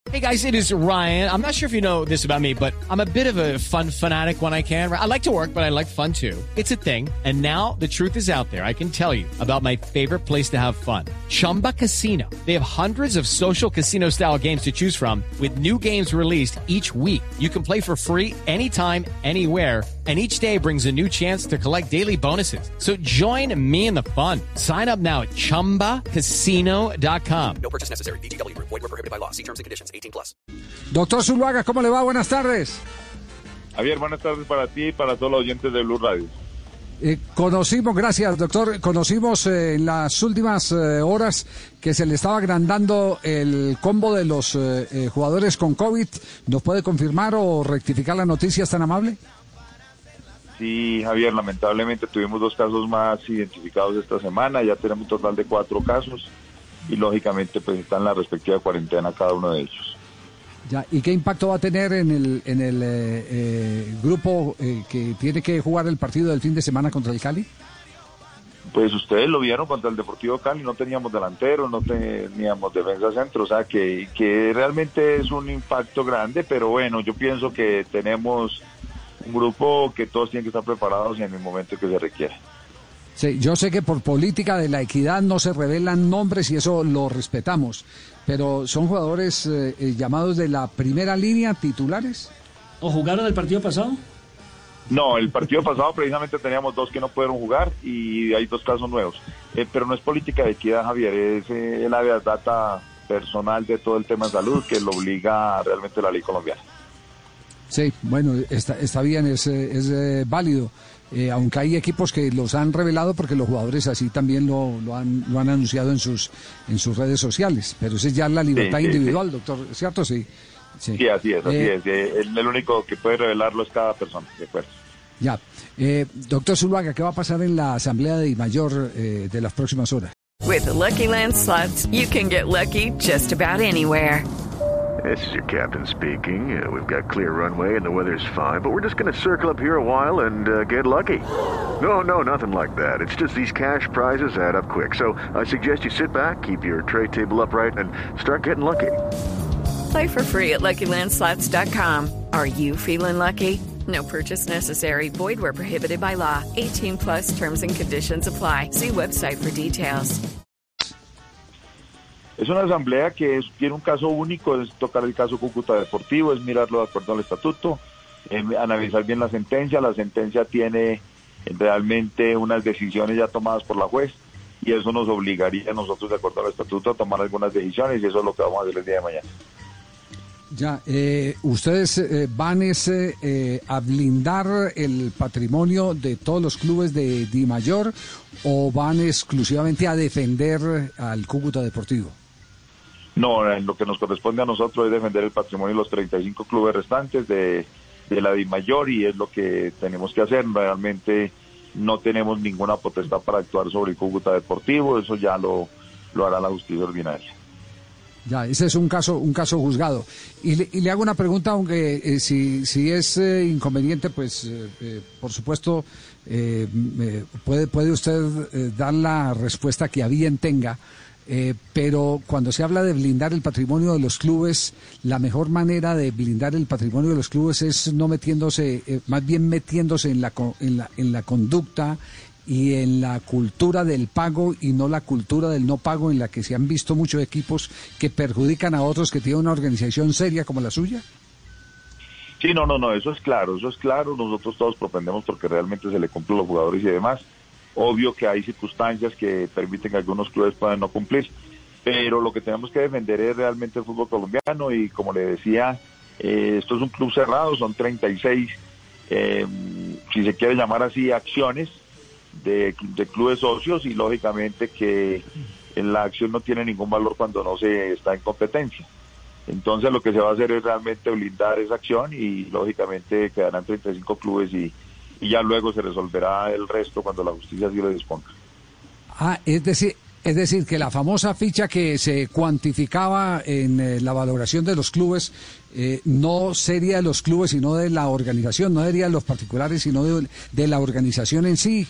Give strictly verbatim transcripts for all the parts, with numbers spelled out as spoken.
Hey guys, it is Ryan. I'm not sure if you know this about me, but I'm a bit of a fun fanatic when I can. I like to work, but I like fun too. It's a thing. And now the truth is out there. I can tell you about my favorite place to have fun. Chumba Casino. They have hundreds of social casino style games to choose from with new games released each week. You can play for free anytime, anywhere. And each day brings a new chance to collect daily bonuses. So join me in the fun. Sign up now at chumba casino dot com. No purchase necessary. V G W. Void where prohibited by law. See terms and conditions. eighteen plus. Doctor Zuluaga, ¿cómo le va? Buenas tardes. Javier, buenas tardes para ti y para todos los oyentes de Blue Radio. Eh, conocimos, gracias doctor, conocimos eh, en las últimas eh, horas que se le estaba agrandando el combo de los eh, eh, jugadores con COVID. ¿Nos puede confirmar o rectificar la noticia, es tan amable? Sí, Javier, lamentablemente tuvimos dos casos más identificados esta semana, ya tenemos un total de cuatro casos y lógicamente pues está en la respectiva cuarentena cada uno de ellos. Ya, ¿y qué impacto va a tener en el en el eh, eh, grupo eh, que tiene que jugar el partido del fin de semana contra el Cali? Pues ustedes lo vieron contra el Deportivo Cali, no teníamos delantero, no teníamos defensa centro, o sea que, que realmente es un impacto grande, pero bueno, yo pienso que tenemos un grupo que todos tienen que estar preparados en el momento que se requiere. Sí, yo sé que por política de la equidad no se revelan nombres y eso lo respetamos, pero ¿son jugadores eh, eh, llamados de la primera línea, titulares? ¿O jugaron el partido pasado? No, el partido pasado precisamente teníamos dos que no pudieron jugar y hay dos casos nuevos, eh, pero no es política de equidad, Javier, es eh, el área de data personal de todo el tema de salud que lo obliga realmente la ley colombiana. Sí, bueno, está, está bien, es, es eh, válido. Eh, aunque hay equipos que los han revelado porque los jugadores así también lo, lo han lo han anunciado en sus en sus redes sociales, pero esa es ya la libertad sí, sí, individual, sí. Doctor, ¿cierto? Sí, sí, sí así es, así eh, es. Eh, el, el único que puede revelarlo es cada persona, de acuerdo. Ya, eh, doctor Zuluaga, ¿qué va a pasar en la asamblea de Dimayor eh, de las próximas horas? With the Lucky Land Slots, you can get lucky just about anywhere. This is your captain speaking. Uh, we've got clear runway and the weather's fine, but we're just going to circle up here a while and uh, get lucky. No, no, nothing like that. It's just these cash prizes add up quick. So I suggest you sit back, keep your tray table upright, and start getting lucky. Play for free at Lucky Land Slots dot com. Are you feeling lucky? No purchase necessary. Void where prohibited by law. eighteen plus terms and conditions apply. See website for details. Es una asamblea que es, tiene un caso único, es tocar el caso Cúcuta Deportivo, es mirarlo de acuerdo al estatuto, eh, analizar bien la sentencia. La sentencia tiene realmente unas decisiones ya tomadas por la juez y eso nos obligaría a nosotros, de acuerdo al estatuto, a tomar algunas decisiones y eso es lo que vamos a hacer el día de mañana. Ya, eh, ¿ustedes eh, van ese, eh, a blindar el patrimonio de todos los clubes de Dimayor o van exclusivamente a defender al Cúcuta Deportivo? No, en lo que nos corresponde a nosotros es defender el patrimonio de los treinta y cinco clubes restantes de, de la Dimayor y es lo que tenemos que hacer. Realmente no tenemos ninguna potestad para actuar sobre el Cúcuta Deportivo, eso ya lo, lo hará la justicia ordinaria. Ya, ese es un caso un caso juzgado. Y le, y le hago una pregunta, aunque eh, si, si es eh, inconveniente, pues eh, eh, por supuesto eh, eh, puede, puede usted eh, dar la respuesta que a bien tenga. Eh, pero cuando se habla de blindar el patrimonio de los clubes, la mejor manera de blindar el patrimonio de los clubes es no metiéndose, eh, más bien metiéndose en la, en la, en la conducta y en la cultura del pago y no la cultura del no pago, en la que se han visto muchos equipos que perjudican a otros que tienen una organización seria como la suya. Sí, no, no, no, eso es claro, eso es claro, nosotros todos propendemos porque realmente se le cumplen los jugadores y demás. Obvio que hay circunstancias que permiten que algunos clubes puedan no cumplir, pero lo que tenemos que defender es realmente el fútbol colombiano y como le decía, eh, esto es un club cerrado, son treinta y seis, eh, si se quiere llamar así, acciones de, de clubes socios y lógicamente que la acción no tiene ningún valor cuando no se está en competencia. Entonces lo que se va a hacer es realmente blindar esa acción y lógicamente quedarán treinta y cinco clubes y y ya luego se resolverá el resto cuando la justicia así lo disponga. Ah, es decir, es decir, que la famosa ficha que se cuantificaba en eh, la valoración de los clubes eh, no sería de los clubes, sino de la organización, no sería de los particulares, sino de, de la organización en sí.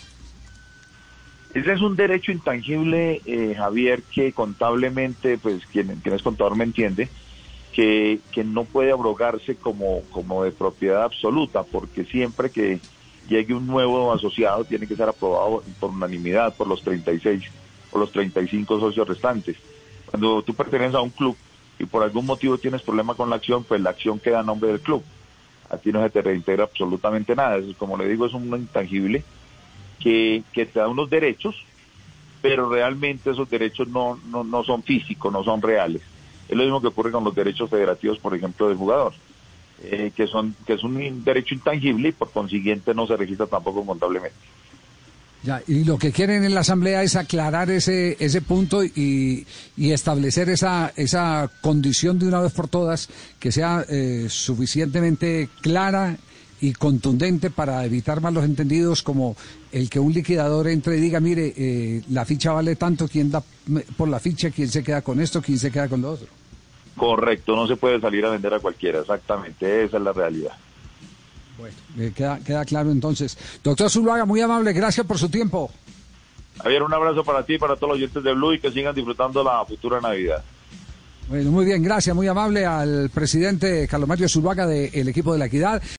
Ese es un derecho intangible, eh, Javier, que contablemente, pues quien, quien es contador me entiende, que, que no puede abrogarse como, como de propiedad absoluta, porque siempre que llegue un nuevo asociado tiene que ser aprobado por unanimidad por los treinta y seis o los treinta y cinco socios restantes. Cuando tú perteneces a un club y por algún motivo tienes problema con la acción, pues la acción queda a nombre del club. A ti no se te reintegra absolutamente nada. Eso, como le digo, es un intangible que, que te da unos derechos, pero realmente esos derechos no, no, no son físicos, no son reales. Es lo mismo que ocurre con los derechos federativos, por ejemplo, del jugador, eh, que son que es un derecho intangible y por consiguiente no se registra tampoco contablemente. Ya, y lo que quieren en la Asamblea es aclarar ese ese punto y, y establecer esa esa condición de una vez por todas que sea eh, suficientemente clara y contundente para evitar malos entendidos, como el que un liquidador entre y diga, mire, eh, la ficha vale tanto, quién da por la ficha, quién se queda con esto, quién se queda con lo otro. Correcto, no se puede salir a vender a cualquiera, exactamente, esa es la realidad. Bueno, eh, queda, queda claro entonces. Doctor Zuluaga, muy amable, gracias por su tiempo. Javier, un abrazo para ti y para todos los oyentes de Blue y que sigan disfrutando la futura Navidad. Bueno, muy bien, gracias, muy amable al presidente Carlos Mario Zuluaga del equipo de La Equidad.